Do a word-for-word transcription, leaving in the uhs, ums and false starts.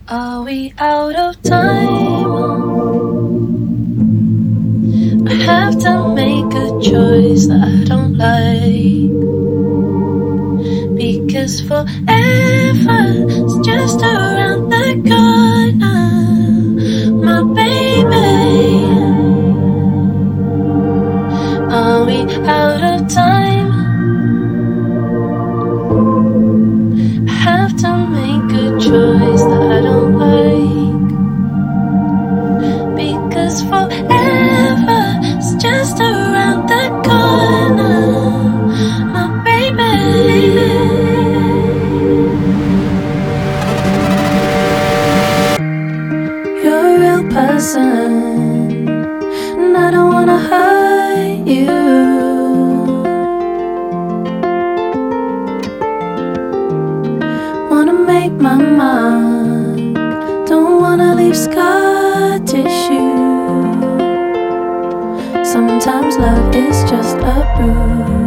Are we out of time? I have to make a choice that I don't like, because forever's just around the corner, my baby. Are we out of time? I have to make a choice that I don't like, because forever's just around the corner, my baby. You're a real person, and I don't wanna hurt you. Wanna make my mark, don't wanna leave scar tissue. Sometimes love is just a bruise.